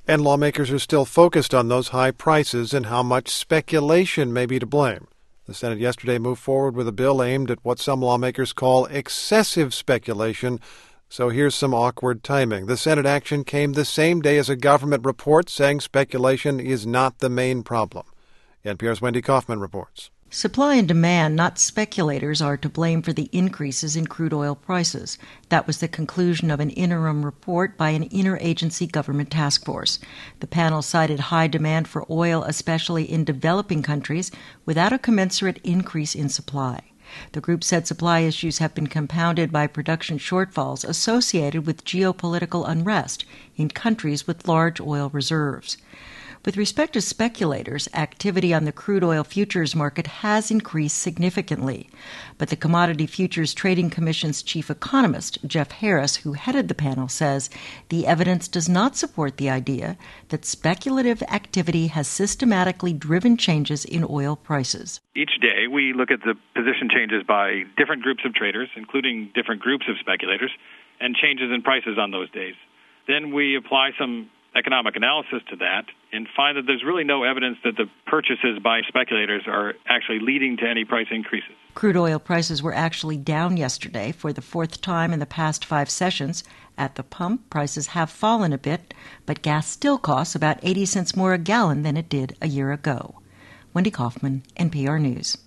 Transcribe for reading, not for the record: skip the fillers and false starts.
And lawmakers are still focused on those high prices and how much speculation may be to blame. The Senate yesterday moved forward with a bill aimed at what some lawmakers call excessive speculation. So here's some awkward timing. The Senate action came the same day as a government report saying speculation is not the main problem. NPR's Wendy Kaufman reports. Supply and demand, not speculators, are to blame for the increases in crude oil prices. That was the conclusion of an interim report by an interagency government task force. The panel cited high demand for oil, especially in developing countries, without a commensurate increase in supply. The group said supply issues have been compounded by production shortfalls associated with geopolitical unrest in countries with large oil reserves. With respect to speculators, activity on the crude oil futures market has increased significantly. But the Commodity Futures Trading Commission's chief economist, Jeff Harris, who headed the panel, says the evidence does not support the idea that speculative activity has systematically driven changes in oil prices. Each day we look at the position changes by different groups of traders, including different groups of speculators, and changes in prices on those days. Then we apply some economic analysis to that and find that there's really no evidence that the purchases by speculators are actually leading to any price increases. Crude oil prices were actually down yesterday for the fourth time in the past 5 sessions. At the pump, prices have fallen a bit, but gas still costs about 80 cents more a gallon than it did a year ago. Wendy Kaufman, NPR News.